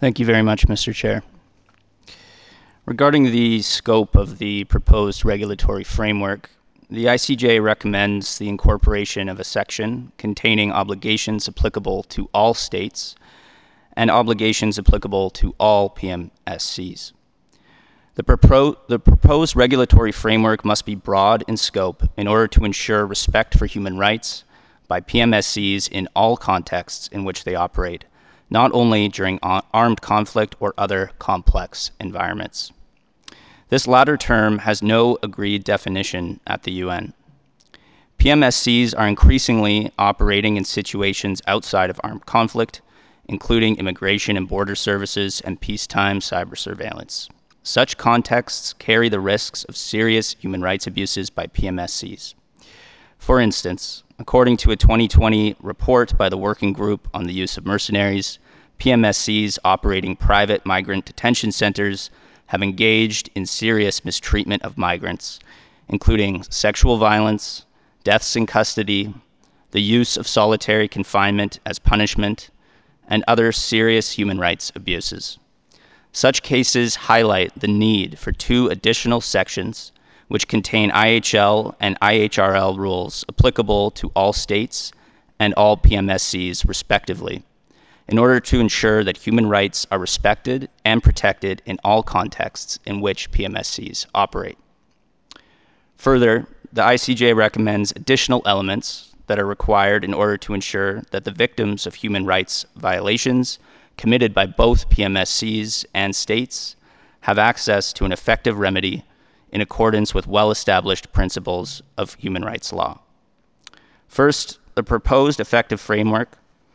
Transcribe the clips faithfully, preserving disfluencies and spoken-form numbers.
Thank you very much, Mister Chair. Regarding the scope of the proposed regulatory framework, the I C J recommends the incorporation of a section containing obligations applicable to all states and obligations applicable to all P M S Cs. The, propo the proposed regulatory framework must be broad in scope in order to ensure respect for human rights by P M S Cs in all contexts in which they operate, not only during armed conflict or other complex environments. This latter term has no agreed definition at the U N. P M S Cs are increasingly operating in situations outside of armed conflict, including immigration and border services and peacetime cyber surveillance. Such contexts carry the risks of serious human rights abuses by P M S Cs. For instance, according to a twenty twenty report by the Working Group on the Use of Mercenaries, P M S Cs operating private migrant detention centers have engaged in serious mistreatment of migrants, including sexual violence, deaths in custody, the use of solitary confinement as punishment, and other serious human rights abuses. Such cases highlight the need for two additional sections which contain I H L and I H R L rules applicable to all states and all P M S Cs respectively, in order to ensure that human rights are respected and protected in all contexts in which P M S Cs operate. Further, the I C J recommends additional elements that are required in order to ensure that the victims of human rights violations committed by both P M S Cs and states have access to an effective remedy in accordance with well-established principles of human rights law. First, the proposed effective framework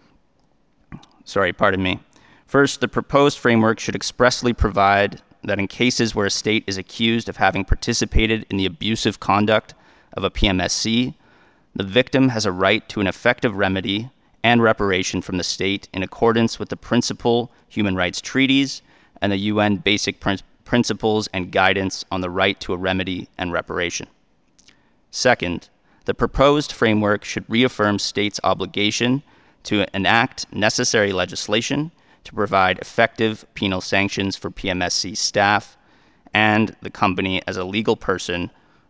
Sorry, pardon me. First, the proposed framework should expressly provide that in cases where a state is accused of having participated in the abusive conduct of a P M S C, the victim has a right to an effective remedy and reparation from the state in accordance with the principal human rights treaties and the U N basic prin principles and guidance on the right to a remedy and reparation. Second, the proposed framework should reaffirm states' obligation to enact necessary legislation to provide effective penal sanctions for P M S C staff and the company as a legal person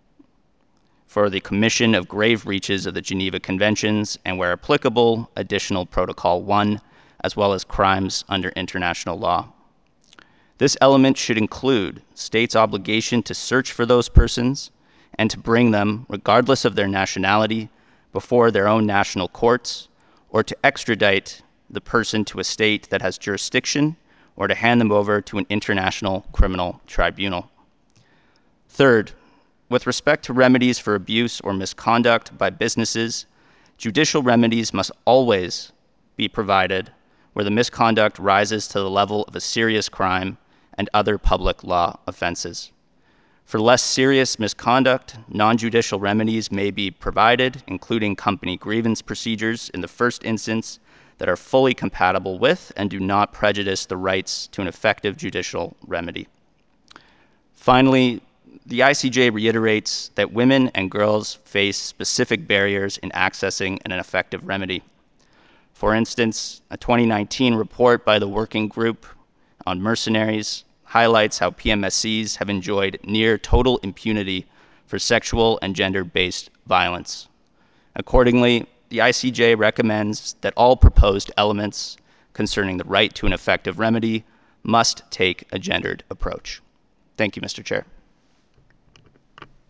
for the commission of grave breaches of the Geneva Conventions and, where applicable, additional Protocol one, as well as crimes under international law. This element should include states' obligation to search for those persons and to bring them, regardless of their nationality, before their own national courts, or to extradite the person to a state that has jurisdiction, or to hand them over to an international criminal tribunal. Third, with respect to remedies for abuse or misconduct by businesses, judicial remedies must always be provided where the misconduct rises to the level of a serious crime and other public law offenses. For less serious misconduct, non-judicial remedies may be provided, including company grievance procedures in the first instance that are fully compatible with and do not prejudice the rights to an effective judicial remedy. Finally, the I C J reiterates that women and girls face specific barriers in accessing an effective remedy. For instance, a twenty nineteen report by the Working Group on Mercenaries highlights how P M S Cs have enjoyed near total impunity for sexual and gender-based violence. Accordingly, the I C J recommends that all proposed elements concerning the right to an effective remedy must take a gendered approach. Thank you, Mister Chair.